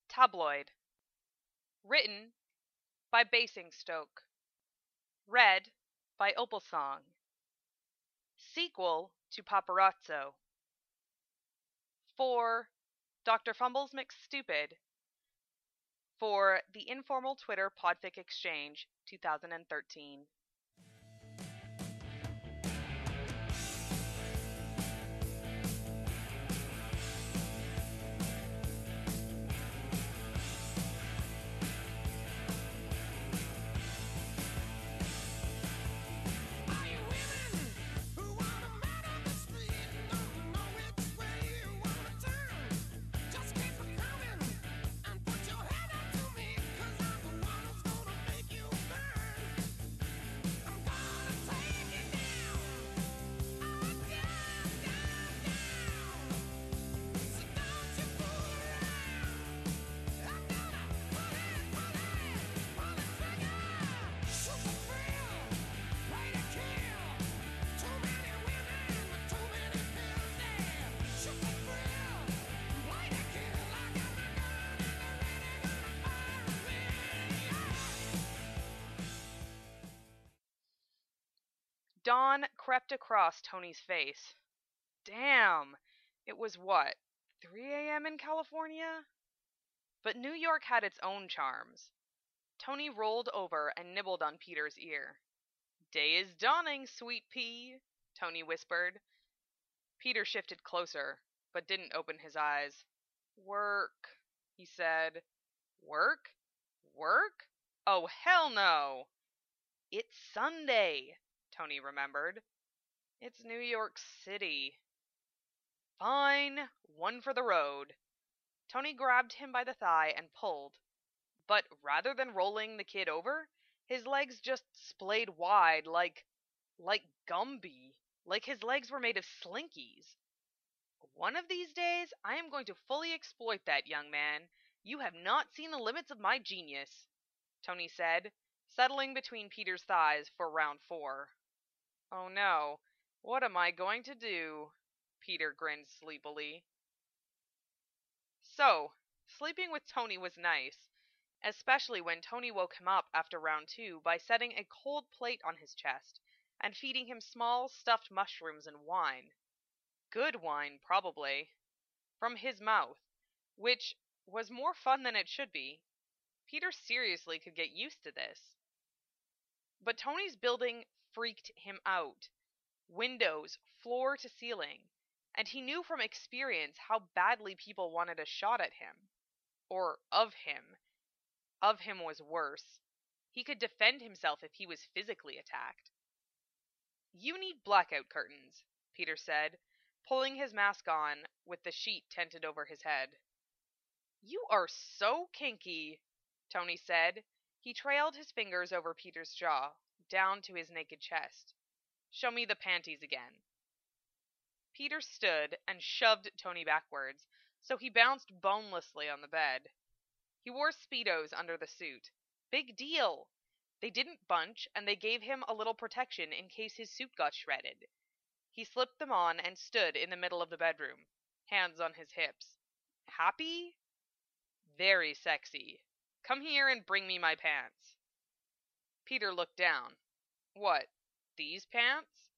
Tabloid. Written by Basingstoke. Read by Opalsong. Sequel to Paparazzo. For Dr. Fumbles McStupid. For the Informal Twitter Podfic Exchange 2013. Dawn crept across Tony's face. Damn! It was what, 3 a.m. in California? But New York had its own charms. Tony rolled over and nibbled on Peter's ear. "Day is dawning, sweet pea," Tony whispered. Peter shifted closer, but didn't open his eyes. "Work," he said. "Work? Work? Oh, hell no!" "It's Sunday," Tony remembered. "It's New York City." "Fine, one for the road." Tony grabbed him by the thigh and pulled. But rather than rolling the kid over, his legs just splayed wide like Gumby. Like his legs were made of slinkies. "One of these days, I am going to fully exploit that, young man. You have not seen the limits of my genius," Tony said, settling between Peter's thighs for round 4. "Oh no, what am I going to do?" Peter grinned sleepily. So, sleeping with Tony was nice, especially when Tony woke him up after round 2 by setting a cold plate on his chest and feeding him small stuffed mushrooms and wine. Good wine, probably. From his mouth, which was more fun than it should be. Peter seriously could get used to this. But Tony's building freaked him out. Windows, floor to ceiling. And he knew from experience how badly people wanted a shot at him. Or of him. Of him was worse. He could defend himself if he was physically attacked. "You need blackout curtains," Peter said, pulling his mask on with the sheet tented over his head. "You are so kinky," Tony said. He trailed his fingers over Peter's jaw, down to his naked chest. "Show me the panties again." Peter stood and shoved Tony backwards, so he bounced bonelessly on the bed. He wore Speedos under the suit. Big deal! They didn't bunch, and they gave him a little protection in case his suit got shredded. He slipped them on and stood in the middle of the bedroom, hands on his hips. Happy? Very sexy. "Come here and bring me my pants." Peter looked down. "What, these pants?"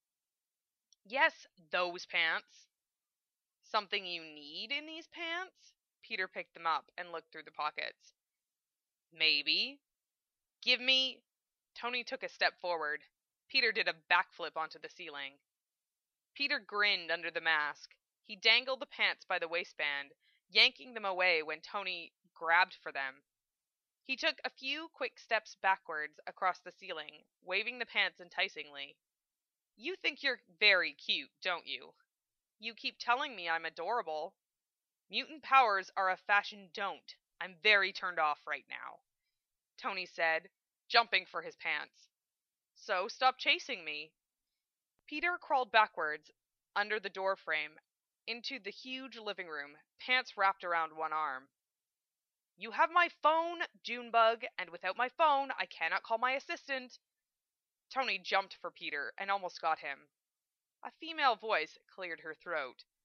"Yes, those pants." "Something you need in these pants?" Peter picked them up and looked through the pockets. "Maybe." "Give me..." Tony took a step forward. Peter did a backflip onto the ceiling. Peter grinned under the mask. He dangled the pants by the waistband, yanking them away when Tony grabbed for them. He took a few quick steps backwards across the ceiling, waving the pants enticingly. "You think you're very cute, don't you? You keep telling me I'm adorable. Mutant powers are a fashion don't. I'm very turned off right now," Tony said, jumping for his pants. "So stop chasing me." Peter crawled backwards under the door frame into the huge living room, pants wrapped around one arm. "You have my phone, Junebug, and without my phone, I cannot call my assistant." Tony jumped for Peter and almost got him. A female voice cleared her throat.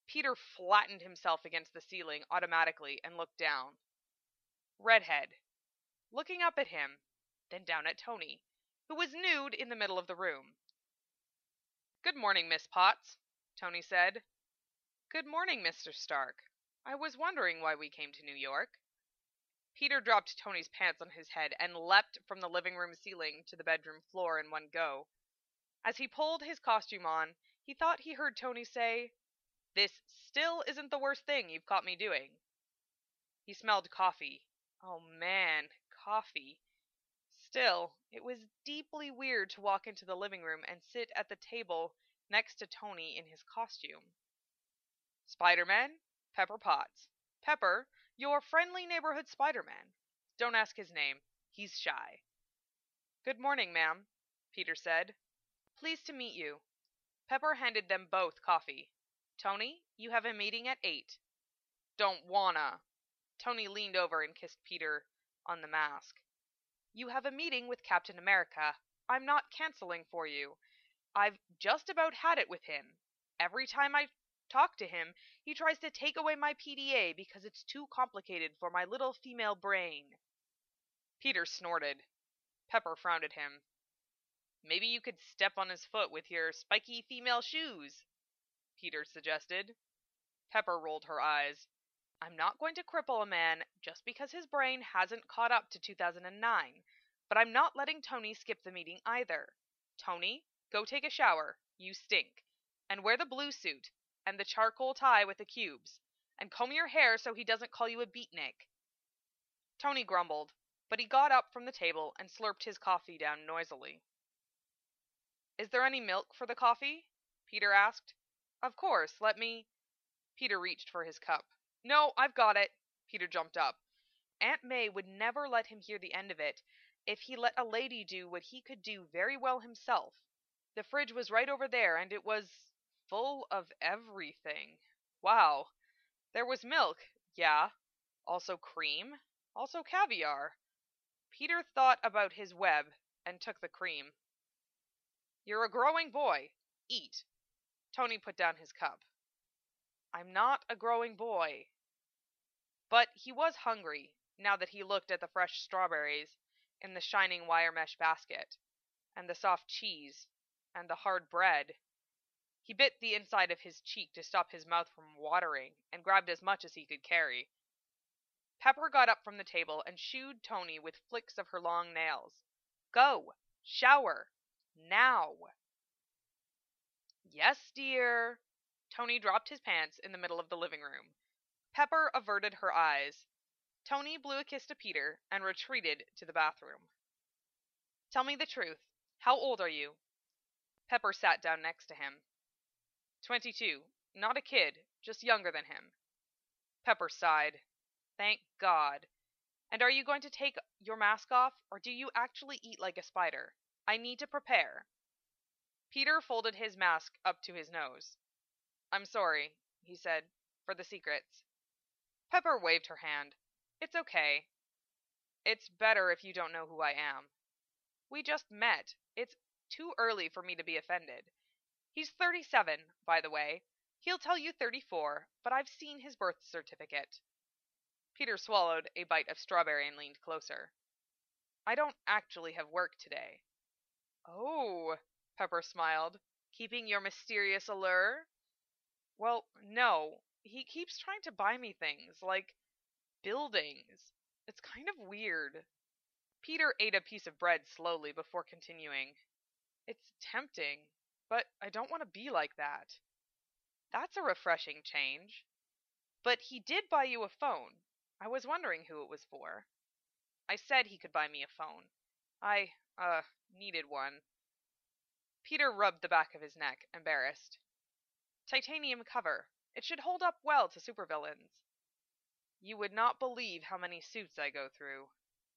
Peter flattened himself against the ceiling automatically and looked down. Redhead, looking up at him, then down at Tony, who was nude in the middle of the room. "Good morning, Miss Potts," Tony said. "Good morning, Mr. Stark. I was wondering why we came to New York." Peter dropped Tony's pants on his head and leapt from the living room ceiling to the bedroom floor in one go. As he pulled his costume on, he thought he heard Tony say, "This still isn't the worst thing you've caught me doing." He smelled coffee. Oh man, coffee. Still, it was deeply weird to walk into the living room and sit at the table next to Tony in his costume. "Spider-Man, Pepper Potts. Pepper, your friendly neighborhood Spider-Man. Don't ask his name. He's shy." "Good morning, ma'am," Peter said. "Pleased to meet you." Pepper handed them both coffee. "Tony, you have a meeting at 8. "Don't wanna." Tony leaned over and kissed Peter on the mask. "You have a meeting with Captain America. I'm not canceling for you. I've just about had it with him. Every time I talk to him, he tries to take away my PDA because it's too complicated for my little female brain." Peter snorted. Pepper frowned at him. "Maybe you could step on his foot with your spiky female shoes," Peter suggested. Pepper rolled her eyes. "I'm not going to cripple a man just because his brain hasn't caught up to 2009, but I'm not letting Tony skip the meeting either. Tony, go take a shower. You stink. And wear the blue suit, and the charcoal tie with the cubes, and comb your hair so he doesn't call you a beatnik." Tony grumbled, but he got up from the table and slurped his coffee down noisily. "Is there any milk for the coffee?" Peter asked. "Of course, let me—" Peter reached for his cup. "No, I've got it." Peter jumped up. Aunt May would never let him hear the end of it if he let a lady do what he could do very well himself. The fridge was right over there, and it was full of everything. Wow. There was milk, yeah. Also cream. Also caviar. Peter thought about his web and took the cream. "You're a growing boy. Eat." Tony put down his cup. "I'm not a growing boy." But he was hungry, now that he looked at the fresh strawberries in the shining wire mesh basket, and the soft cheese, and the hard bread. He bit the inside of his cheek to stop his mouth from watering, and grabbed as much as he could carry. Pepper got up from the table and shooed Tony with flicks of her long nails. "Go! Shower! Now!" "Yes, dear." Tony dropped his pants in the middle of the living room. Pepper averted her eyes. Tony blew a kiss to Peter and retreated to the bathroom. "Tell me the truth. How old are you?" Pepper sat down next to him. 22. Not a kid, just younger than him. Pepper sighed. "Thank God. And are you going to take your mask off, or do you actually eat like a spider? I need to prepare." Peter folded his mask up to his nose. "I'm sorry," he said, "for the secrets." Pepper waved her hand. "It's okay. It's better if you don't know who I am. We just met. It's too early for me to be offended. He's 37, by the way. He'll tell you 34, but I've seen his birth certificate." Peter swallowed a bite of strawberry and leaned closer. "I don't actually have work today." "Oh," Pepper smiled. "Keeping your mysterious allure?" "Well, no. He keeps trying to buy me things, like buildings. It's kind of weird." Peter ate a piece of bread slowly before continuing. "It's tempting, but I don't want to be like that." "That's a refreshing change. But he did buy you a phone. I was wondering who it was for." "I said he could buy me a phone. I, needed one." Peter rubbed the back of his neck, embarrassed. "Titanium cover. It should hold up well to supervillains." "You would not believe how many suits I go through."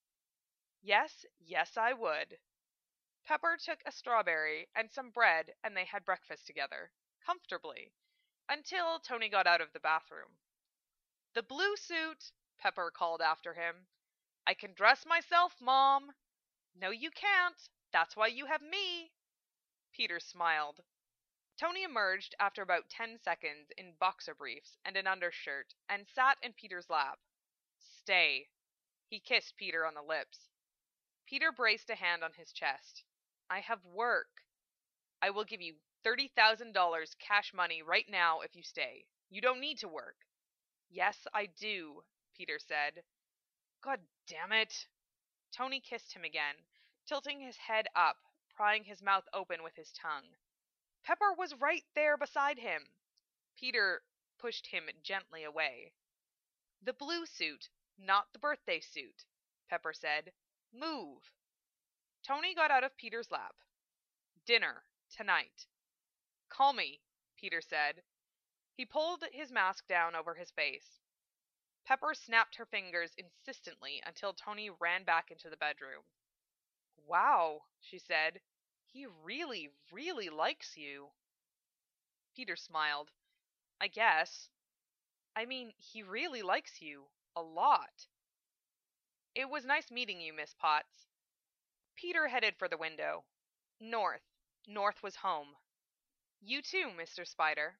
"Yes, yes, I would." Pepper took a strawberry and some bread, and they had breakfast together, comfortably, until Tony got out of the bathroom. "The blue suit," Pepper called after him. "I can dress myself, Mom." "No, you can't. That's why you have me." Peter smiled. Tony emerged after about 10 seconds in boxer briefs and an undershirt and sat in Peter's lap. Stay. He kissed Peter on the lips. Peter braced a hand on his chest. I have work. I will give you $30,000 cash money right now if you stay. You don't need to work. Yes, I do, Peter said. God damn it. Tony kissed him again, tilting his head up, prying his mouth open with his tongue. Pepper was right there beside him. Peter pushed him gently away. The blue suit, not the birthday suit, Pepper said. Move. Tony got out of Peter's lap. Dinner, tonight. Call me, Peter said. He pulled his mask down over his face. Pepper snapped her fingers insistently until Tony ran back into the bedroom. Wow, she said. He really, really likes you. Peter smiled. I guess. I mean, he really likes you. A lot. It was nice meeting you, Miss Potts. Peter headed for the window. North. North was home. You too, Mr. Spider.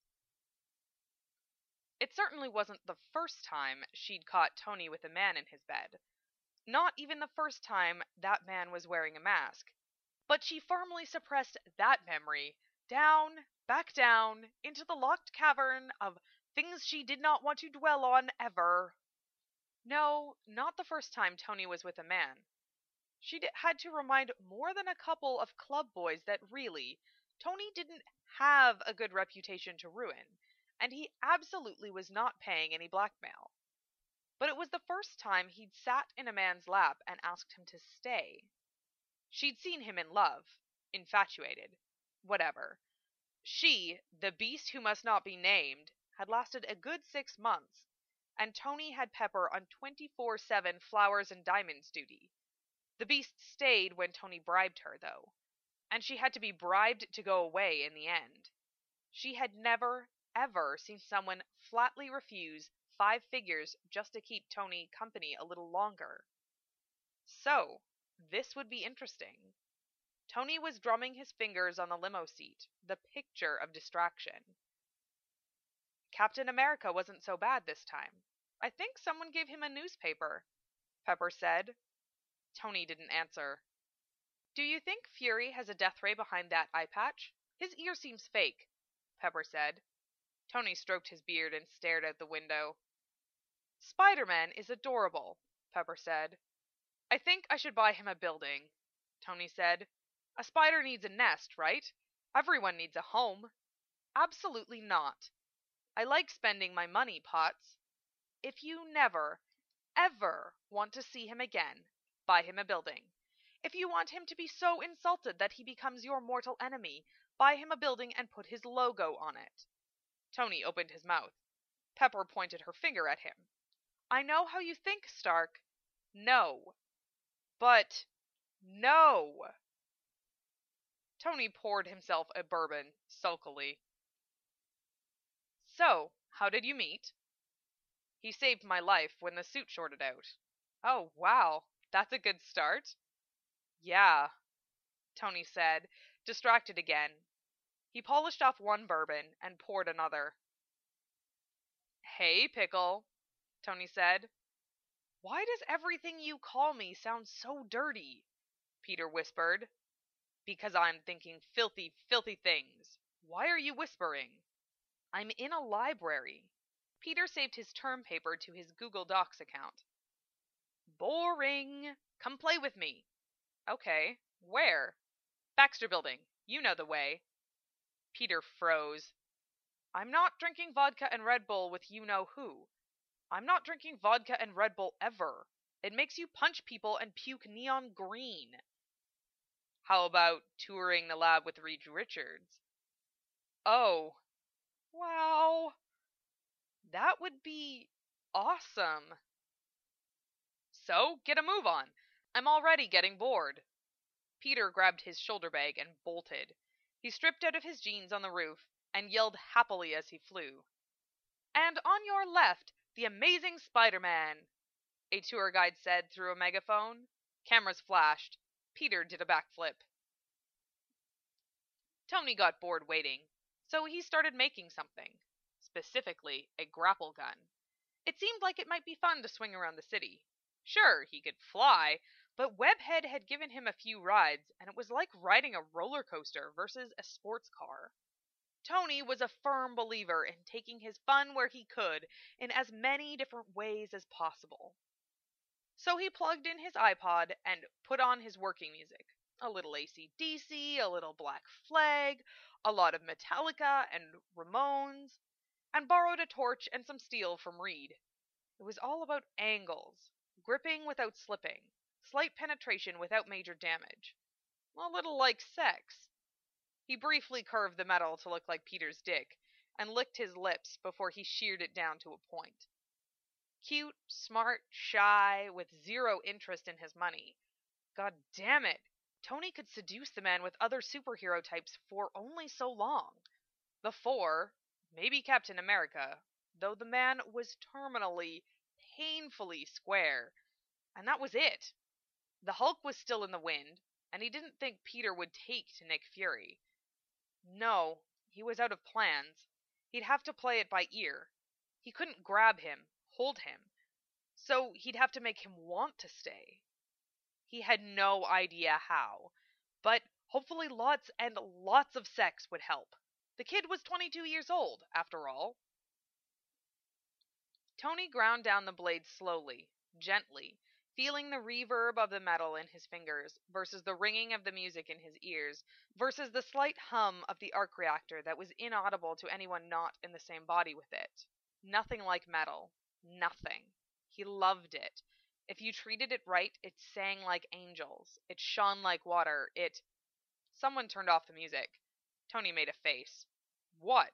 It certainly wasn't the first time she'd caught Tony with a man in his bed. Not even the first time that man was wearing a mask. But she firmly suppressed that memory, back down, into the locked cavern of things she did not want to dwell on ever. No, not the first time Tony was with a man. She'd had to remind more than a couple of club boys that really, Tony didn't have a good reputation to ruin, and he absolutely was not paying any blackmail. But it was the first time he'd sat in a man's lap and asked him to stay. She'd seen him in love, infatuated, whatever. She, the beast who must not be named, had lasted a good 6 months, and Tony had Pepper on 24/7 flowers and diamonds duty. The beast stayed when Tony bribed her, though, and she had to be bribed to go away in the end. She had never, ever seen someone flatly refuse 5 figures just to keep Tony company a little longer. So, this would be interesting. Tony was drumming his fingers on the limo seat, the picture of distraction. Captain America wasn't so bad this time. I think someone gave him a newspaper, Pepper said. Tony didn't answer. Do you think Fury has a death ray behind that eye patch? His ear seems fake, Pepper said. Tony stroked his beard and stared out the window. Spider-Man is adorable, Pepper said. I think I should buy him a building, Tony said. A spider needs a nest, right? Everyone needs a home. Absolutely not. I like spending my money, Potts. If you never, ever want to see him again, buy him a building. If you want him to be so insulted that he becomes your mortal enemy, buy him a building and put his logo on it. Tony opened his mouth. Pepper pointed her finger at him. I know how you think, Stark. No. But, no. Tony poured himself a bourbon, sulkily. So, how did you meet? He saved my life when the suit shorted out. Oh, wow. That's a good start. Yeah, Tony said, distracted again. He polished off one bourbon and poured another. Hey, Pickle, Tony said. Why does everything you call me sound so dirty? Peter whispered. Because I'm thinking filthy, filthy things. Why are you whispering? I'm in a library. Peter saved his term paper to his Google Docs account. Boring. Come play with me. Okay. Where? Baxter Building. You know the way. Peter froze. I'm not drinking vodka and Red Bull with you-know-who. I'm not drinking vodka and Red Bull ever. It makes you punch people and puke neon green. How about touring the lab with Reed Richards? Oh. Wow. That would be awesome. So, get a move on. I'm already getting bored. Peter grabbed his shoulder bag and bolted. He stripped out of his jeans on the roof and yelled happily as he flew. And on your left, the amazing Spider-Man, a tour guide said through a megaphone. Cameras flashed. Peter did a backflip. Tony got bored waiting, so he started making something. Specifically, a grapple gun. It seemed like it might be fun to swing around the city. Sure, he could fly, but Webhead had given him a few rides, and it was like riding a roller coaster versus a sports car. Tony was a firm believer in taking his fun where he could in as many different ways as possible. So he plugged in his iPod and put on his working music. A little AC/DC, a little Black Flag, a lot of Metallica and Ramones, and borrowed a torch and some steel from Reed. It was all about angles, gripping without slipping, slight penetration without major damage. A little like sex. He briefly curved the metal to look like Peter's dick, and licked his lips before he sheared it down to a point. Cute, smart, shy, with zero interest in his money. God damn it! Tony could seduce the man with other superhero types for only so long. The Four, maybe Captain America, though the man was terminally, painfully square. And that was it. The Hulk was still in the wind, and he didn't think Peter would take to Nick Fury. No, he was out of plans. He'd have to play it by ear. He couldn't grab him, hold him. So he'd have to make him want to stay. He had no idea how, but hopefully lots and lots of sex would help. The kid was 22 years old, after all. Tony ground down the blade slowly, gently, feeling the reverb of the metal in his fingers versus the ringing of the music in his ears versus the slight hum of the arc reactor that was inaudible to anyone not in the same body with it. Nothing like metal. Nothing. He loved it. If you treated it right, it sang like angels. It shone like water. Someone turned off the music. Tony made a face. What?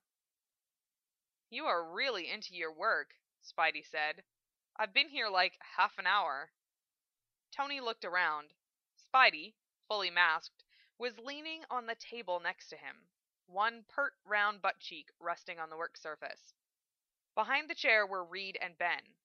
You are really into your work, Spidey said. I've been here like half an hour. Tony looked around. Spidey, fully masked, was leaning on the table next to him, one pert round butt cheek resting on the work surface. Behind the chair were Reed and Ben.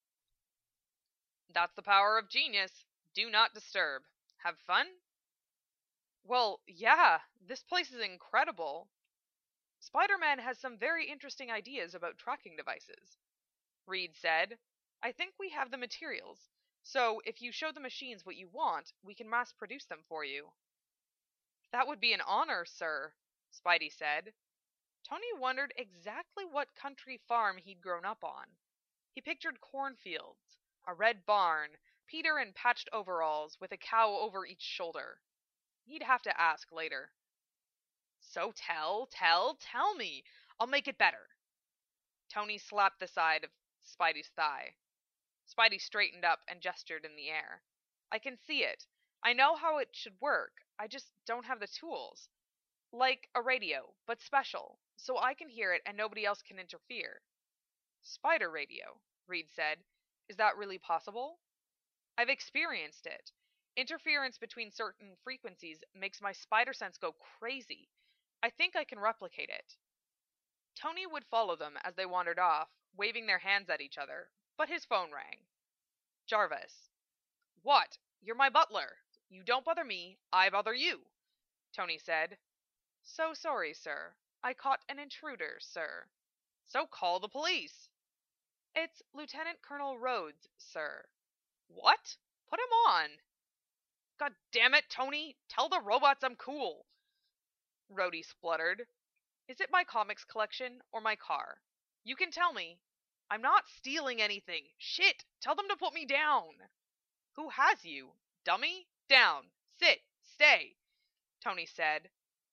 That's the power of genius. Do not disturb. Have fun? Well, yeah, this place is incredible. Spider-Man has some very interesting ideas about tracking devices. Reed said, I think we have the materials, so if you show the machines what you want, we can mass produce them for you. That would be an honor, sir, Spidey said. Tony wondered exactly what country farm he'd grown up on. He pictured cornfields, a red barn, Peter in patched overalls with a cow over each shoulder. He'd have to ask later. So tell me. I'll make it better. Tony slapped the side of Spidey's thigh. Spidey straightened up and gestured in the air. I can see it. I know how it should work. I just don't have the tools. Like a radio, but special, so I can hear it and nobody else can interfere. Spider radio, Reed said. Is that really possible? I've experienced it. Interference between certain frequencies makes my spider sense go crazy. I think I can replicate it. Tony would follow them as they wandered off, waving their hands at each other, but his phone rang. Jarvis. What? You're my butler. You don't bother me, I bother you, Tony said. So sorry, sir. I caught an intruder, sir. So call the police. It's Lieutenant Colonel Rhodes, sir. What? Put him on. God damn it, Tony! Tell the robots I'm cool. Rhodey spluttered. Is it my comics collection or my car? You can tell me. I'm not stealing anything. Shit! Tell them to put me down. Who has you? Dummy? Down. Sit. Stay, Tony said.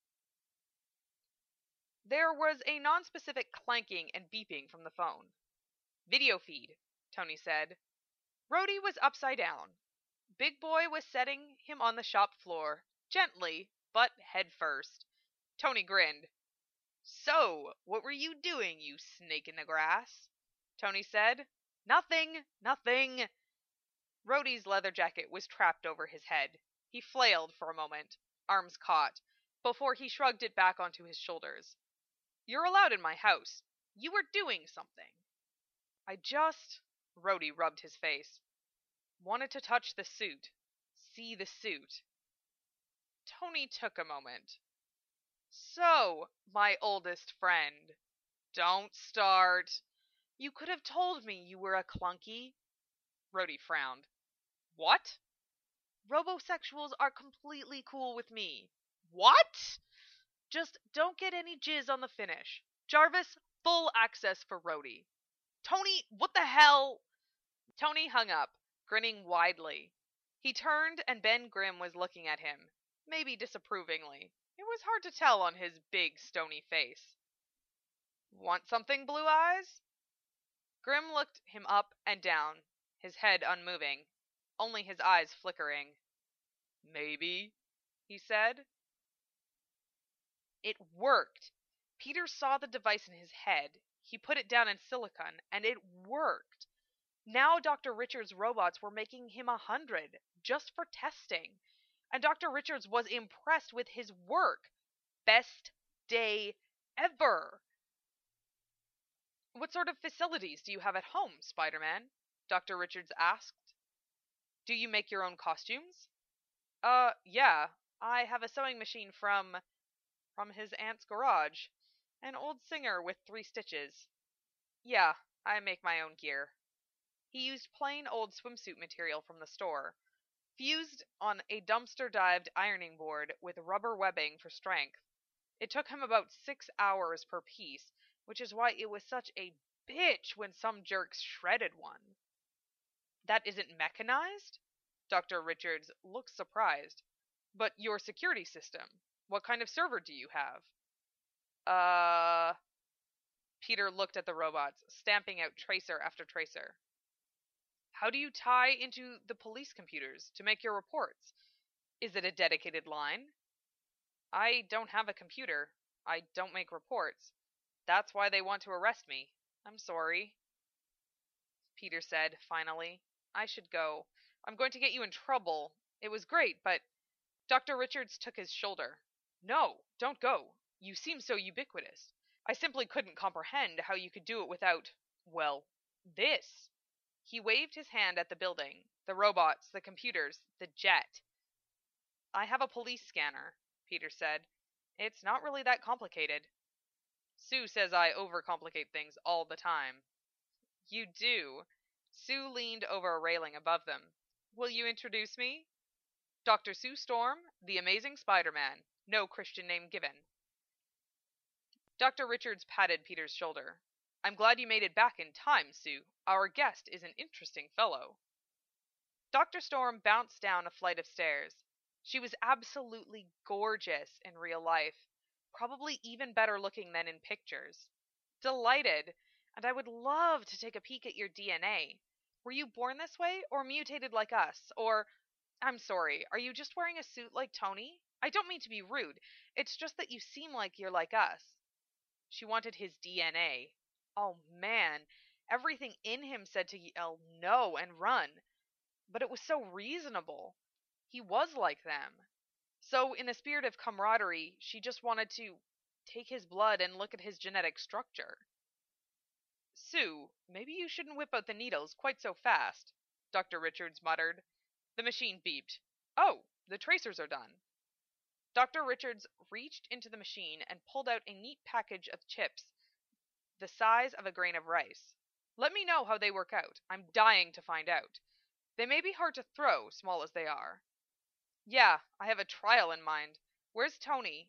There was a nonspecific clanking and beeping from the phone. Video feed, Tony said. Rhodey was upside down. Big Boy was setting him on the shop floor, gently, but head first. Tony grinned. So, what were you doing, you snake in the grass? Tony said. Nothing. Rhodey's leather jacket was trapped over his head. He flailed for a moment, arms caught, before he shrugged it back onto his shoulders. You're allowed in my house. You were doing something. Rhodey rubbed his face. Wanted to touch the suit. See the suit. Tony took a moment. So, my oldest friend, don't start. You could have told me you were a clunky. Rhodey frowned. What? Robosexuals are completely cool with me. What? Just don't get any jizz on the finish. Jarvis, full access for Rhodey. Tony, what the hell? Tony hung up, grinning widely. He turned and Ben Grimm was looking at him, maybe disapprovingly. It was hard to tell on his big, stony face. Want something, Blue Eyes? Grimm looked him up and down, his head unmoving, only his eyes flickering. Maybe, he said. It worked. Peter saw the device in his head. He put it down in silicon, and it worked. Now Dr. Richards' robots were making him 100, just for testing. And Dr. Richards was impressed with his work. Best day ever. What sort of facilities do you have at home, Spider-Man? Dr. Richards asked. Do you make your own costumes? Yeah. I have a sewing machine from his aunt's garage. An old Singer with 3 stitches. Yeah, I make my own gear. He used plain old swimsuit material from the store, fused on a dumpster-dived ironing board with rubber webbing for strength. It took him about 6 hours per piece, which is why it was such a bitch when some jerks shredded one. That isn't mechanized? Dr. Richards looked surprised. But your security system, what kind of server do you have? Peter looked at the robots, stamping out tracer after tracer. How do you tie into the police computers to make your reports? Is it a dedicated line? I don't have a computer. I don't make reports. That's why they want to arrest me. I'm sorry. Peter said, finally. I should go. I'm going to get you in trouble. It was great, but... Dr. Richards took his shoulder. No, don't go. You seem so ubiquitous. I simply couldn't comprehend how you could do it without, well, this. He waved his hand at the building, the robots, the computers, the jet. I have a police scanner, Peter said. It's not really that complicated. Sue says I overcomplicate things all the time. You do. Sue leaned over a railing above them. Will you introduce me? Dr. Sue Storm, the Amazing Spider-Man. No Christian name given. Dr. Richards patted Peter's shoulder. I'm glad you made it back in time, Sue. Our guest is an interesting fellow. Dr. Storm bounced down a flight of stairs. She was absolutely gorgeous in real life, probably even better looking than in pictures. Delighted, and I would love to take a peek at your DNA. Were you born this way, or mutated like us, or... I'm sorry, are you just wearing a suit like Tony? I don't mean to be rude, it's just that you seem like you're like us. She wanted his DNA. Oh man, everything in him said to yell no and run. But it was so reasonable. He was like them. So, in a spirit of camaraderie, she just wanted to take his blood and look at his genetic structure. Sue, maybe you shouldn't whip out the needles quite so fast, Dr. Richards muttered. The machine beeped. Oh, the tracers are done. Dr. Richards reached into the machine and pulled out a neat package of chips the size of a grain of rice. Let me know how they work out. I'm dying to find out. They may be hard to throw, small as they are. Yeah, I have a trial in mind. Where's Tony?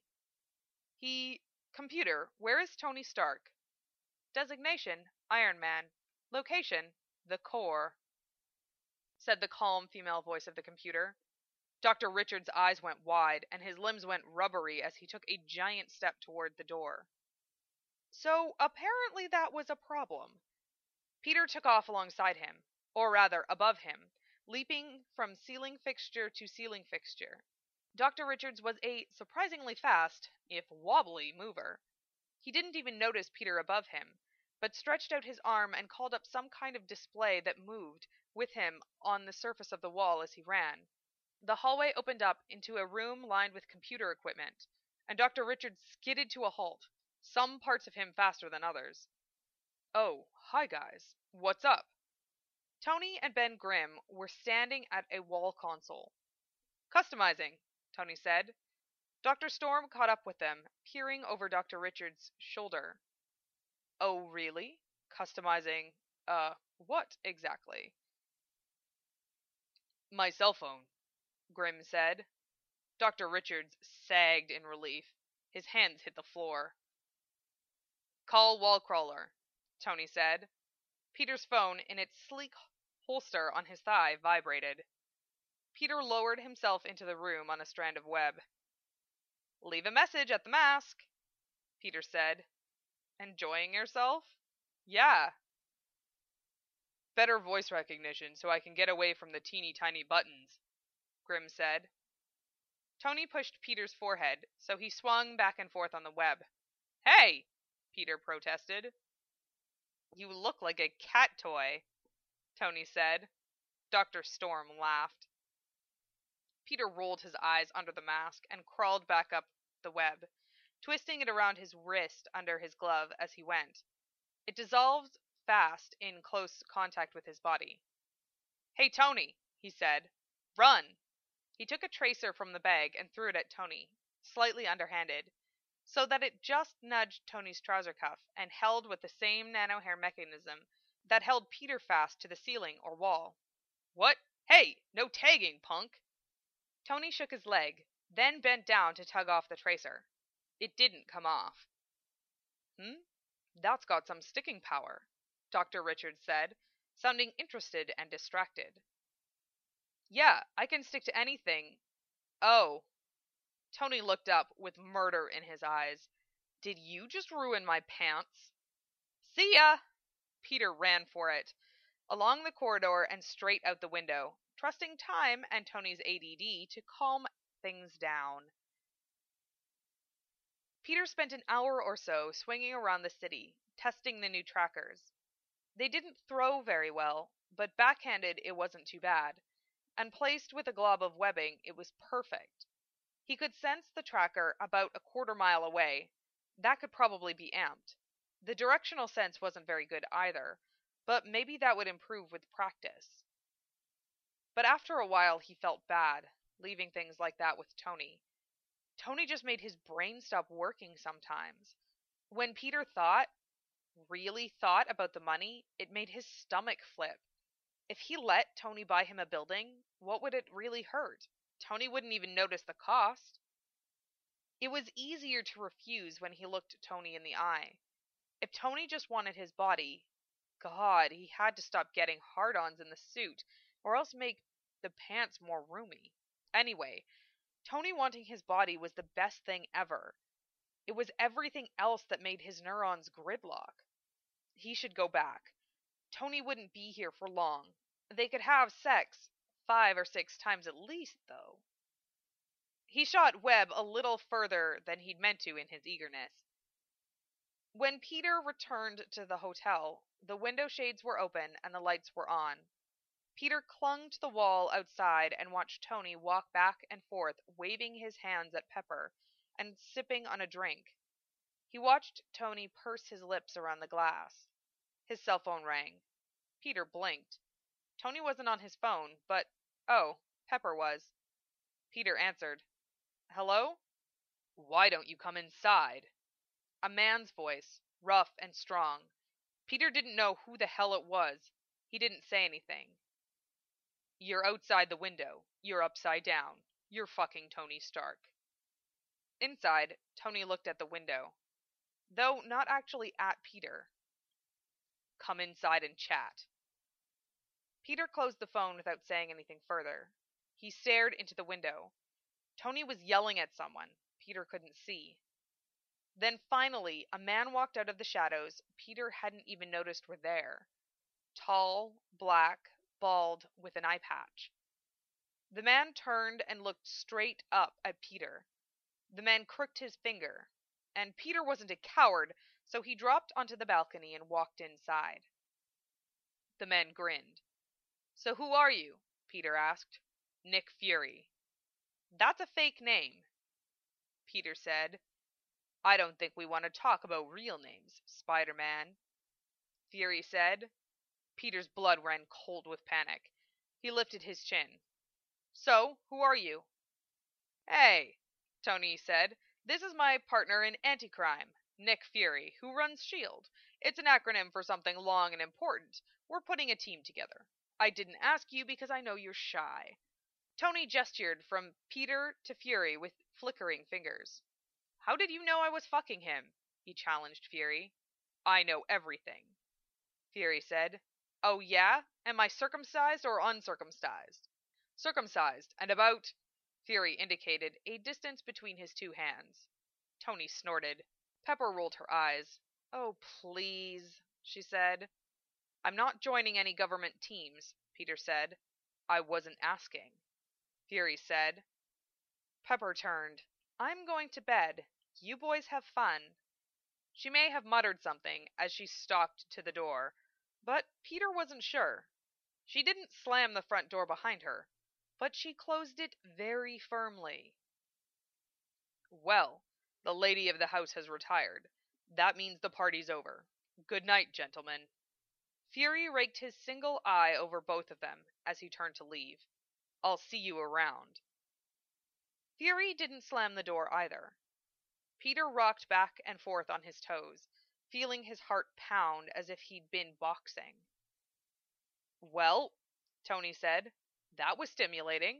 Computer, where is Tony Stark? Designation, Iron Man. Location, the core, said the calm female voice of the computer. Dr. Richards' eyes went wide, and his limbs went rubbery as he took a giant step toward the door. So, apparently that was a problem. Peter took off alongside him, or rather above him, leaping from ceiling fixture to ceiling fixture. Dr. Richards was a surprisingly fast, if wobbly, mover. He didn't even notice Peter above him, but stretched out his arm and called up some kind of display that moved with him on the surface of the wall as he ran. The hallway opened up into a room lined with computer equipment, and Dr. Richards skidded to a halt, some parts of him faster than others. Oh, hi guys. What's up? Tony and Ben Grimm were standing at a wall console. Customizing, Tony said. Dr. Storm caught up with them, peering over Dr. Richards' shoulder. Oh, really? Customizing, what exactly? My cell phone, Grimm said. Dr. Richards sagged in relief. His hands hit the floor. Call Wallcrawler, Tony said. Peter's phone, in its sleek holster on his thigh, vibrated. Peter lowered himself into the room on a strand of web. Leave a message at the mask, Peter said. Enjoying yourself? Yeah. Better voice recognition so I can get away from the teeny tiny buttons, Grimm said. Tony pushed Peter's forehead, so he swung back and forth on the web. Hey! Peter protested. You look like a cat toy, Tony said. Dr. Storm laughed. Peter rolled his eyes under the mask and crawled back up the web, twisting it around his wrist under his glove as he went. It dissolved fast in close contact with his body. Hey, Tony, he said. Run! He took a tracer from the bag and threw it at Tony, slightly underhanded, so that it just nudged Tony's trouser cuff and held with the same nanohair mechanism that held Peter fast to the ceiling or wall. What? Hey, no tagging, punk! Tony shook his leg, then bent down to tug off the tracer. It didn't come off. That's got some sticking power, Dr. Richards said, sounding interested and distracted. Yeah, I can stick to anything. Oh. Tony looked up with murder in his eyes. Did you just ruin my pants? See ya! Peter ran for it, along the corridor and straight out the window, trusting time and Tony's ADD to calm things down. Peter spent an hour or so swinging around the city, testing the new trackers. They didn't throw very well, but backhanded it wasn't too bad, and placed with a glob of webbing it was perfect. He could sense the tracker about a quarter-mile away. That could probably be amped. The directional sense wasn't very good either, but maybe that would improve with practice. But after a while he felt bad, leaving things like that with Tony. Tony just made his brain stop working sometimes. When Peter really thought about the money, it made his stomach flip. If he let Tony buy him a building, what would it really hurt? Tony wouldn't even notice the cost. It was easier to refuse when he looked Tony in the eye. If Tony just wanted his body, God, he had to stop getting hard-ons in the suit, or else make the pants more roomy. Anyway, Tony wanting his body was the best thing ever. It was everything else that made his neurons gridlock. He should go back. Tony wouldn't be here for long. They could have sex 5 or 6 times at least, though. He shot Webb a little further than he'd meant to in his eagerness. When Peter returned to the hotel, the window shades were open and the lights were on. Peter clung to the wall outside and watched Tony walk back and forth, waving his hands at Pepper and sipping on a drink. He watched Tony purse his lips around the glass. His cell phone rang. Peter blinked. Tony wasn't on his phone, but, oh, Pepper was. Peter answered. Hello? Why don't you come inside? A man's voice, rough and strong. Peter didn't know who the hell it was. He didn't say anything. You're outside the window. You're upside down. You're fucking Tony Stark. Inside, Tony looked at the window, though not actually at Peter. Come inside and chat. Peter closed the phone without saying anything further. He stared into the window. Tony was yelling at someone. Peter couldn't see. Then finally, a man walked out of the shadows Peter hadn't even noticed were there. Tall, black, bald, with an eye patch. The man turned and looked straight up at Peter. The man crooked his finger, and Peter wasn't a coward, so he dropped onto the balcony and walked inside. The man grinned. So who are you? Peter asked. Nick Fury. That's a fake name, Peter said. I don't think we want to talk about real names, Spider-Man, Fury said. Peter's blood ran cold with panic. He lifted his chin. So, who are you? Hey, Tony said. "This is my partner in anti-crime, Nick Fury, who runs S.H.I.E.L.D. It's an acronym for something long and important. We're putting a team together. I didn't ask you because I know you're shy." Tony gestured from Peter to Fury with flickering fingers. "How did you know I was fucking him?" he challenged Fury. "I know everything," Fury said. "Oh yeah? Am I circumcised or uncircumcised?" "Circumcised, and about—" Fury indicated a distance between his two hands. Tony snorted. Pepper rolled her eyes. "Oh, please," she said. "I'm not joining any government teams," Peter said. "I wasn't asking," Fury said. Pepper turned. "I'm going to bed. You boys have fun." She may have muttered something as she stalked to the door, but Peter wasn't sure. She didn't slam the front door behind her, but she closed it very firmly. "Well, the lady of the house has retired. That means the party's over. Good night, gentlemen." Fury raked his single eye over both of them as he turned to leave. "I'll see you around." Fury didn't slam the door either. Peter rocked back and forth on his toes, feeling his heart pound as if he'd been boxing. "Well," Tony said, "that was stimulating."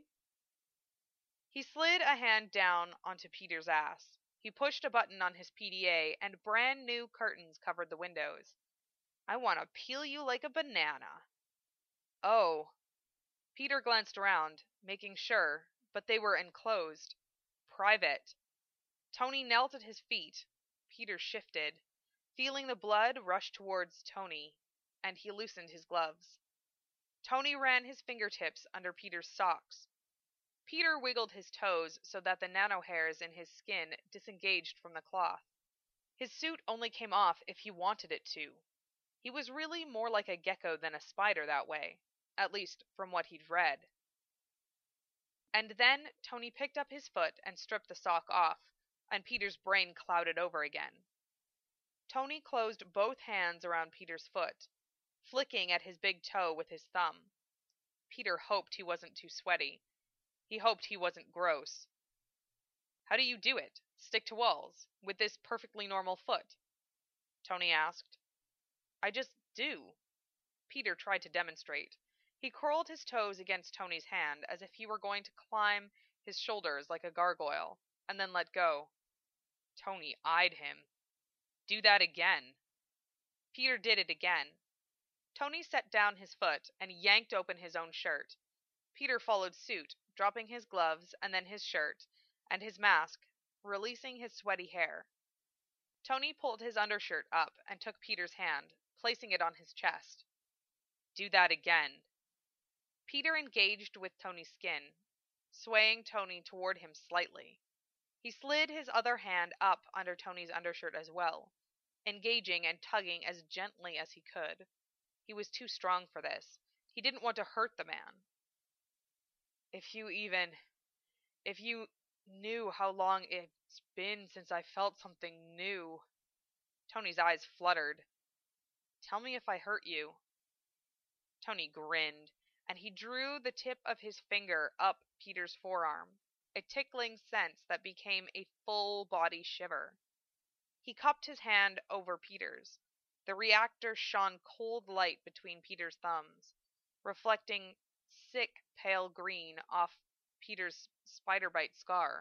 He slid a hand down onto Peter's ass. He pushed a button on his PDA, and brand new curtains covered the windows. "I want to peel you like a banana." "Oh." Peter glanced around, making sure, but they were enclosed. Private. Tony knelt at his feet. Peter shifted, feeling the blood rush towards Tony, and he loosened his gloves. Tony ran his fingertips under Peter's socks. Peter wiggled his toes so that the nanohairs in his skin disengaged from the cloth. His suit only came off if he wanted it to. He was really more like a gecko than a spider that way, at least from what he'd read. And then Tony picked up his foot and stripped the sock off, and Peter's brain clouded over again. Tony closed both hands around Peter's foot, flicking at his big toe with his thumb. Peter hoped he wasn't too sweaty. He hoped he wasn't gross. "How do you do it? Stick to walls? With this perfectly normal foot?" Tony asked. "I just do." Peter tried to demonstrate. He curled his toes against Tony's hand as if he were going to climb his shoulders like a gargoyle, and then let go. Tony eyed him. "Do that again." Peter did it again. Tony set down his foot and yanked open his own shirt. Peter followed suit, dropping his gloves and then his shirt and his mask, releasing his sweaty hair. Tony pulled his undershirt up and took Peter's hand, placing it on his chest. "Do that again." Peter engaged with Tony's skin, swaying Tony toward him slightly. He slid his other hand up under Tony's undershirt as well, engaging and tugging as gently as he could. He was too strong for this. He didn't want to hurt the man. If you knew how long it's been since I felt something new." Tony's eyes fluttered. "Tell me if I hurt you." Tony grinned, and he drew the tip of his finger up Peter's forearm, a tickling sense that became a full body shiver. He cupped his hand over Peter's. The reactor shone cold light between Peter's thumbs, reflecting sick pale green off Peter's spider bite scar.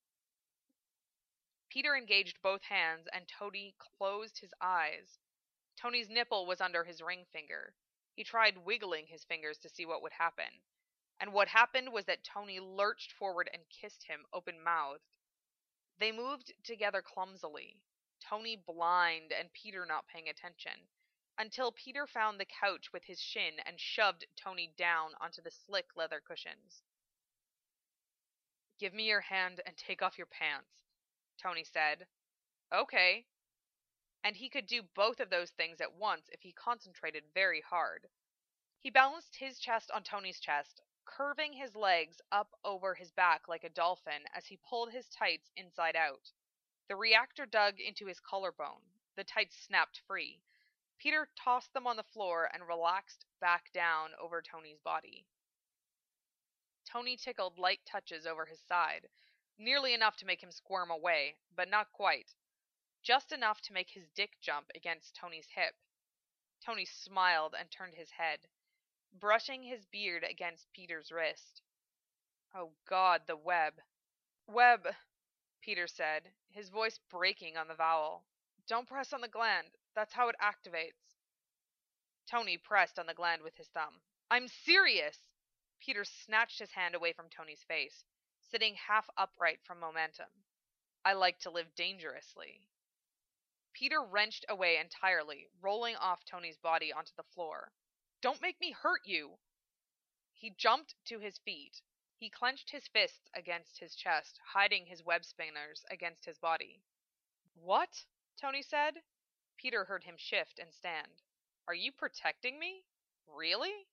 Peter engaged both hands, and Tony closed his eyes. Tony's nipple was under his ring finger. He tried wiggling his fingers to see what would happen. And what happened was that Tony lurched forward and kissed him open-mouthed. They moved together clumsily, Tony blind and Peter not paying attention, until Peter found the couch with his shin and shoved Tony down onto the slick leather cushions. "Give me your hand and take off your pants," Tony said. "Okay." And he could do both of those things at once if he concentrated very hard. He balanced his chest on Tony's chest, curving his legs up over his back like a dolphin as he pulled his tights inside out. The reactor dug into his collarbone. The tights snapped free. Peter tossed them on the floor and relaxed back down over Tony's body. Tony tickled light touches over his side, Nearly enough to make him squirm away, but not quite. Just enough to make his dick jump against Tony's hip. Tony smiled and turned his head, brushing his beard against Peter's wrist. Oh God, the web. Web, Peter said, his voice breaking on the vowel. Don't press on the gland. That's how it activates. Tony pressed on the gland with his thumb. I'm serious! Peter snatched his hand away from Tony's face, sitting half upright from momentum. I like to live dangerously. Peter wrenched away entirely, rolling off Tony's body onto the floor. Don't make me hurt you! He jumped to his feet. He clenched his fists against his chest, hiding his web spinners against his body. What? Tony said. Peter heard him shift and stand. Are you protecting me? Really?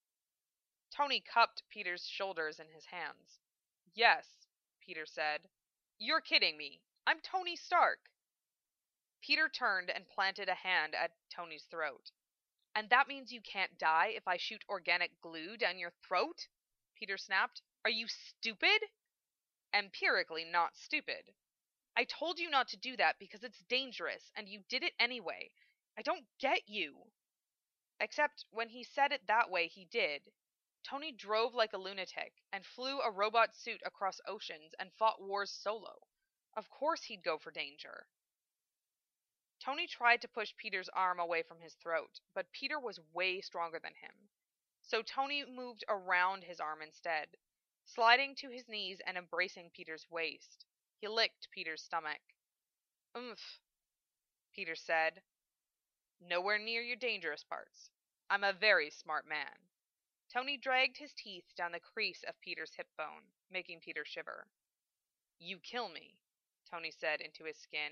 Tony cupped Peter's shoulders in his hands. Yes, Peter said. You're kidding me. I'm Tony Stark. Peter turned and planted a hand at Tony's throat. And that means you can't die if I shoot organic glue down your throat? Peter snapped. Are you stupid? Empirically not stupid. I told you not to do that because it's dangerous, and you did it anyway. I don't get you. Except when he said it that way, he did. Tony drove like a lunatic, and flew a robot suit across oceans, and fought wars solo. Of course he'd go for danger. Tony tried to push Peter's arm away from his throat, but Peter was way stronger than him. So Tony moved around his arm instead, sliding to his knees and embracing Peter's waist. He licked Peter's stomach. Oomph, Peter said. Nowhere near your dangerous parts. I'm a very smart man. Tony dragged his teeth down the crease of Peter's hip bone, making Peter shiver. You kill me, Tony said into his skin.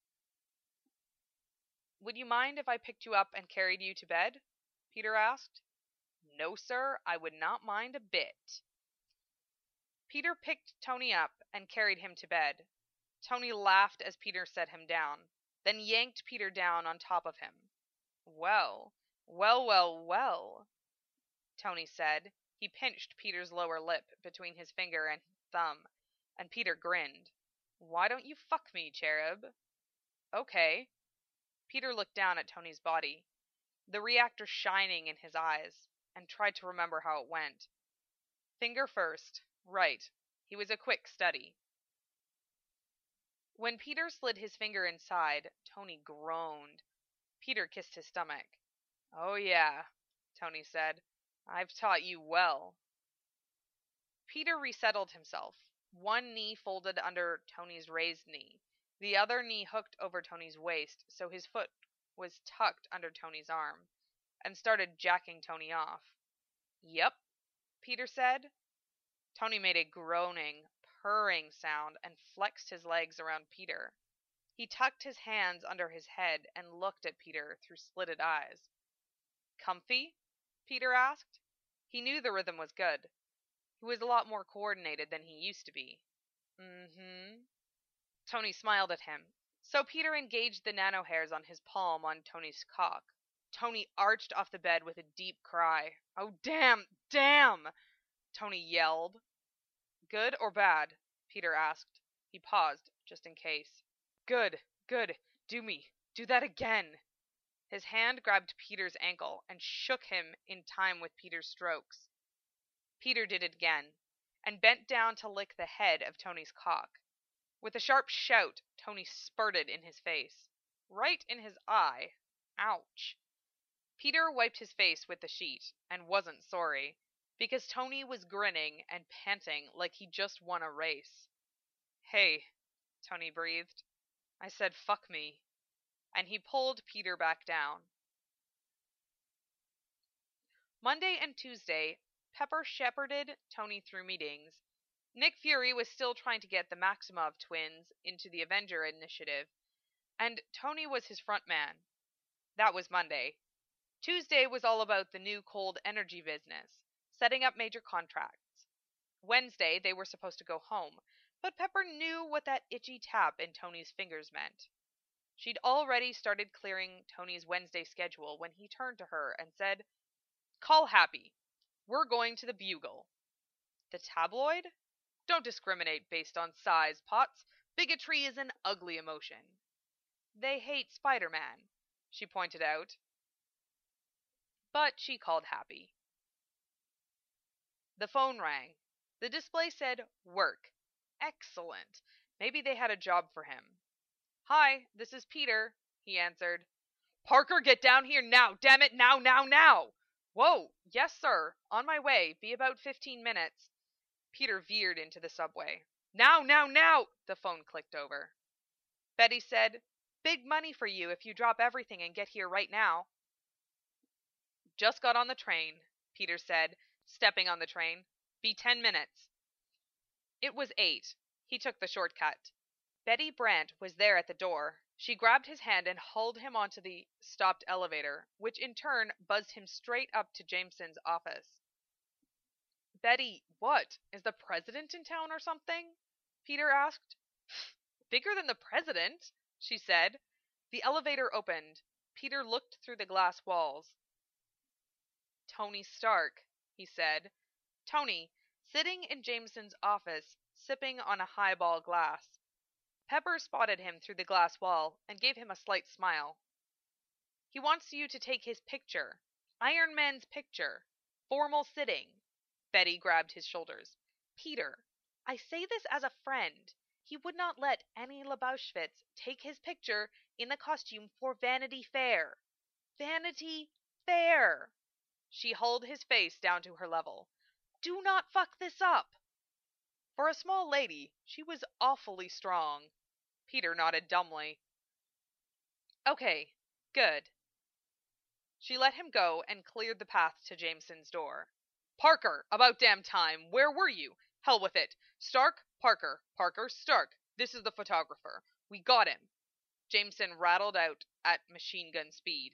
Would you mind if I picked you up and carried you to bed? Peter asked. No, sir, I would not mind a bit. Peter picked Tony up and carried him to bed. Tony laughed as Peter set him down, then yanked Peter down on top of him. Well, well, Tony said. He pinched Peter's lower lip between his finger and thumb, and Peter grinned. Why don't you fuck me, cherub? Okay. Peter looked down at Tony's body, the reactor shining in his eyes, and tried to remember how it went. Finger first. Right. He was a quick study. When Peter slid his finger inside, Tony groaned. Peter kissed his stomach. Oh yeah, Tony said. I've taught you well. Peter resettled himself, one knee folded under Tony's raised knee, the other knee hooked over Tony's waist so his foot was tucked under Tony's arm, and started jacking Tony off. Yep, Peter said. Tony made a groaning, purring sound and flexed his legs around Peter. He tucked his hands under his head and looked at Peter through slitted eyes. Comfy? Peter asked. He knew the rhythm was good. He was a lot more coordinated than he used to be. Mm-hmm. Tony smiled at him. So Peter engaged the nanohairs on his palm on Tony's cock. Tony arched off the bed with a deep cry. Oh, damn! Tony yelled. Good or bad? Peter asked. He paused, just in case. Good. Do that again. His hand grabbed Peter's ankle and shook him in time with Peter's strokes. Peter did it again, and bent down to lick the head of Tony's cock. With a sharp shout, Tony spurted in his face. Right in his eye. Ouch. Peter wiped his face with the sheet, and wasn't sorry, because Tony was grinning and panting like he just won a race. Hey, Tony breathed. I said fuck me. And he pulled Peter back down. Monday and Tuesday, Pepper shepherded Tony through meetings. Nick Fury was still trying to get the Maximov twins into the Avenger Initiative, and Tony was his front man. That was Monday. Tuesday was all about the new cold energy business, setting up major contracts. Wednesday, they were supposed to go home, but Pepper knew what that itchy tap in Tony's fingers meant. She'd already started clearing Tony's Wednesday schedule when he turned to her and said, Call Happy. We're going to the Bugle. The tabloid? Don't discriminate based on size, Potts. Bigotry is an ugly emotion. They hate Spider-Man, she pointed out. But she called Happy. The phone rang. The display said, "Work." Excellent. Maybe they had a job for him. "Hi, this is Peter," he answered. "Parker, get down here now! Damn it, now, now, now!" "Whoa, yes, sir. On my way. Be about 15 minutes. Peter veered into the subway. "Now, now, now!" The phone clicked over. Betty said, "Big money for you if you drop everything and get here right now." "Just got on the train," Peter said, stepping on the train. "Be 10 minutes." It was 8. He took the shortcut. Betty Brant was there at the door. She grabbed his hand and hauled him onto the stopped elevator, which in turn buzzed him straight up to Jameson's office. "Betty, what? Is the president in town or something?" Peter asked. "Bigger than the president," she said. The elevator opened. Peter looked through the glass walls. "Tony Stark," he said. Tony, sitting in Jameson's office, sipping on a highball glass. Pepper spotted him through the glass wall and gave him a slight smile. "He wants you to take his picture. Iron Man's picture. Formal sitting." Betty grabbed his shoulders. "Peter, I say this as a friend. He would not let Annie Lebauschwitz take his picture in the costume for Vanity Fair. Vanity Fair!" She held his face down to her level. "Do not fuck this up." For a small lady, she was awfully strong. Peter nodded dumbly. "Okay, good." She let him go and cleared the path to Jameson's door. "Parker, about damn time. Where were you? Hell with it. Stark, Parker, Parker, Stark. This is the photographer. We got him." Jameson rattled out at machine gun speed.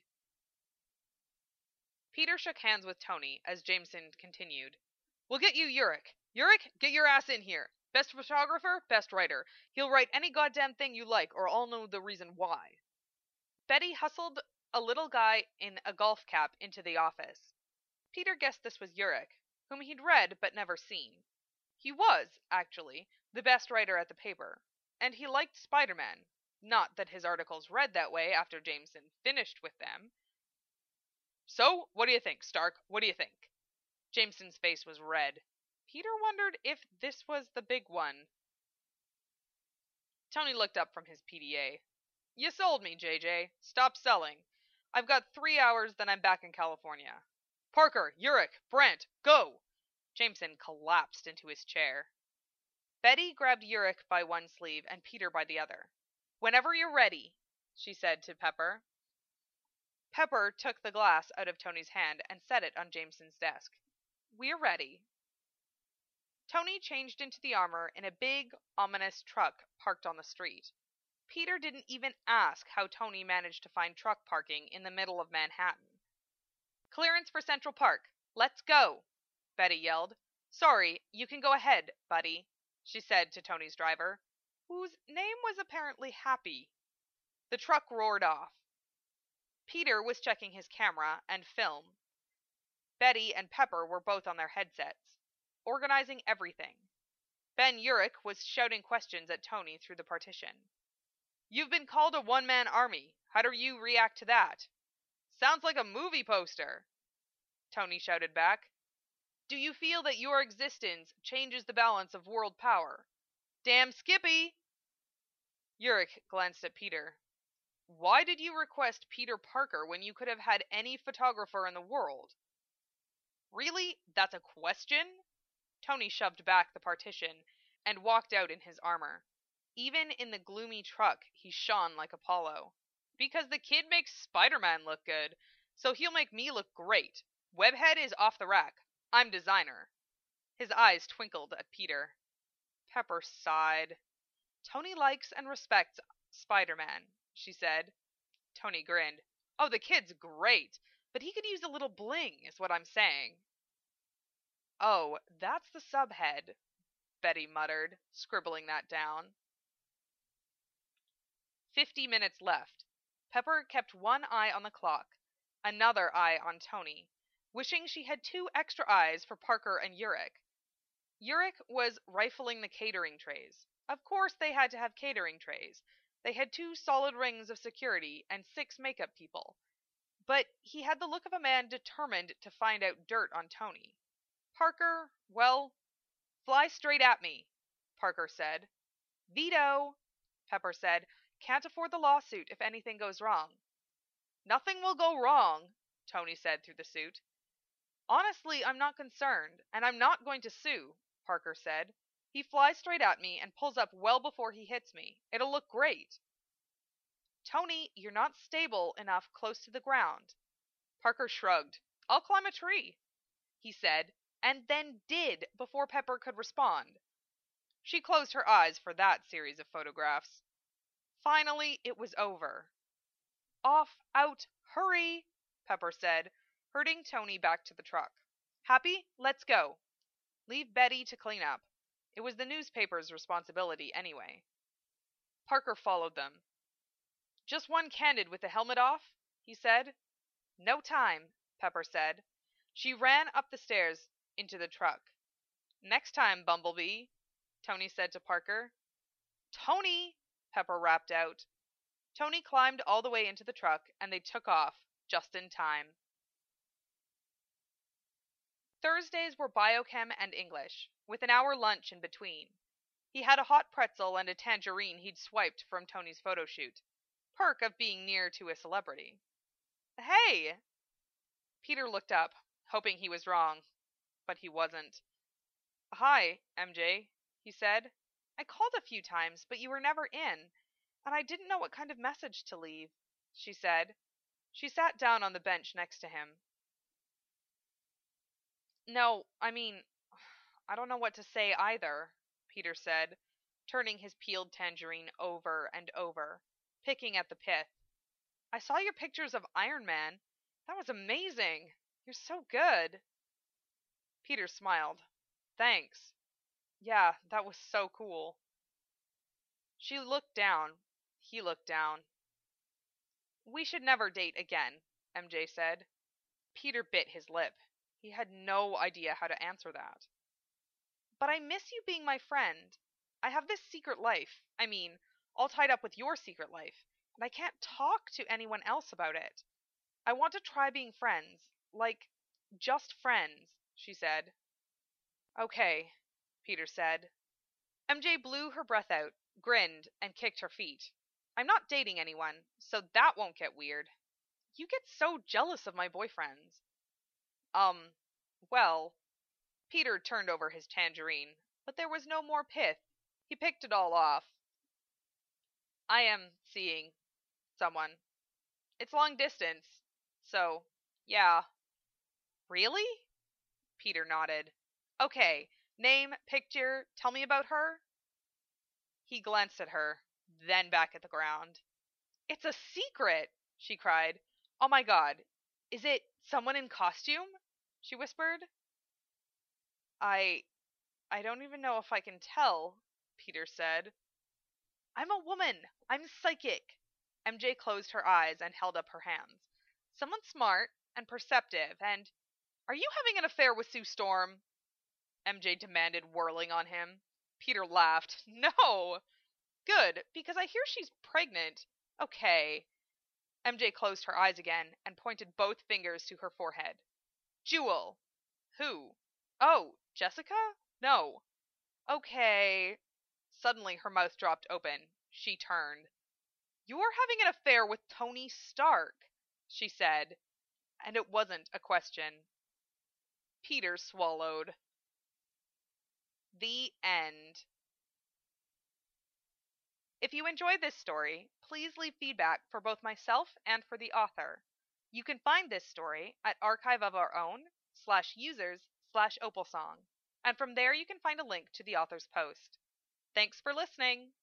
Peter shook hands with Tony as Jameson continued. "We'll get you Urich. Urich, get your ass in here. Best photographer, best writer. He'll write any goddamn thing you like, or I'll know the reason why." Betty hustled a little guy in a golf cap into the office. Peter guessed this was Urich, whom he'd read but never seen. He was, actually, the best writer at the paper, and he liked Spider-Man. Not that his articles read that way after Jameson finished with them. "So, what do you think, Stark? What do you think?" Jameson's face was red. Peter wondered if this was the big one. Tony looked up from his PDA. "You sold me, JJ. Stop selling. I've got 3 hours, then I'm back in California. Parker, Urich, Brant, go!" Jameson collapsed into his chair. Betty grabbed Urich by one sleeve and Peter by the other. "Whenever you're ready," she said to Pepper. Pepper took the glass out of Tony's hand and set it on Jameson's desk. "We're ready." Tony changed into the armor in a big, ominous truck parked on the street. Peter didn't even ask how Tony managed to find truck parking in the middle of Manhattan. "Clearance for Central Park. Let's go," Betty yelled. "Sorry, you can go ahead, buddy," she said to Tony's driver, whose name was apparently Happy. The truck roared off. Peter was checking his camera and film. Betty and Pepper were both on their headsets, organizing everything. Ben Urich was shouting questions at Tony through the partition. "You've been called a one-man army. How do you react to that?" "Sounds like a movie poster," Tony shouted back. "Do you feel that your existence changes the balance of world power?" "Damn Skippy!" Urich glanced at Peter. "Why did you request Peter Parker when you could have had any photographer in the world?" "Really? That's a question?" Tony shoved back the partition and walked out in his armor. Even in the gloomy truck, he shone like Apollo. "Because the kid makes Spider-Man look good, so he'll make me look great. Webhead is off the rack. I'm designer." His eyes twinkled at Peter. Pepper sighed. "Tony likes and respects Spider-Man," she said. Tony grinned. "Oh, the kid's great, but he could use a little bling, is what I'm saying." "Oh, that's the subhead," Betty muttered, scribbling that down. 50 minutes left. Pepper kept one eye on the clock, another eye on Tony, wishing she had 2 extra eyes for Parker and Urich. Urich was rifling the catering trays. Of course they had to have catering trays. They had 2 solid rings of security and 6 makeup people. But he had the look of a man determined to find out dirt on Tony. Parker, well, fly straight at me, Parker said. Veto, Pepper said. Can't afford the lawsuit if anything goes wrong. Nothing will go wrong, Tony said through the suit. Honestly, I'm not concerned, and I'm not going to sue, Parker said. He flies straight at me and pulls up well before he hits me. It'll look great. Tony, you're not stable enough close to the ground. Parker shrugged. I'll climb a tree, he said, and then did before Pepper could respond. She closed her eyes for that series of photographs. Finally, it was over. Off, out, hurry, Pepper said, herding Tony back to the truck. Happy? Let's go. Leave Betty to clean up. It was the newspaper's responsibility anyway. Parker followed them. Just one candid with the helmet off, he said. No time, Pepper said. She ran up the stairs into the truck. Next time, Bumblebee, Tony said to Parker. Tony, Pepper rapped out. Tony climbed all the way into the truck, and they took off, just in time. Thursdays were biochem and English, with an hour lunch in between. He had a hot pretzel and a tangerine he'd swiped from Tony's photo shoot. Perk of being near to a celebrity. Hey! Peter looked up, hoping he was wrong, but he wasn't. Hi, MJ, he said. I called a few times, but you were never in, and I didn't know what kind of message to leave, she said. She sat down on the bench next to him. No, I mean, I don't know what to say either, Peter said, turning his peeled tangerine over and over, picking at the pith. I saw your pictures of Iron Man. That was amazing. You're so good. Peter smiled. Thanks. Yeah, that was so cool. She looked down. He looked down. We should never date again, MJ said. Peter bit his lip. He had no idea how to answer that. But I miss you being my friend. I have this secret life. I mean, all tied up with your secret life, and I can't talk to anyone else about it. I want to try being friends. Like, just friends, she said. Okay, Peter said. MJ blew her breath out, grinned, and kicked her feet. I'm not dating anyone, so that won't get weird. You get so jealous of my boyfriends. Well, Peter turned over his tangerine, but there was no more pith. He picked it all off. I am seeing someone. It's long distance, so, yeah. Really? Peter nodded. Okay, name, picture, tell me about her? He glanced at her, then back at the ground. It's a secret, she cried. Oh my god, is it someone in costume? She whispered. I don't even know if I can tell, Peter said. I'm a woman. I'm psychic. MJ closed her eyes and held up her hands. Someone smart and perceptive and... Are you having an affair with Sue Storm? MJ demanded, whirling on him. Peter laughed. No! Good, because I hear she's pregnant. Okay. MJ closed her eyes again and pointed both fingers to her forehead. Jewel. Who? Oh, Jessica? No. Okay. Suddenly her mouth dropped open. She turned. You're having an affair with Tony Stark, she said, and it wasn't a question. Peter swallowed. The end. If you enjoyed this story, please leave feedback for both myself and for the author. You can find this story at archiveofourown/users/opalsong, and from there you can find a link to the author's post. Thanks for listening!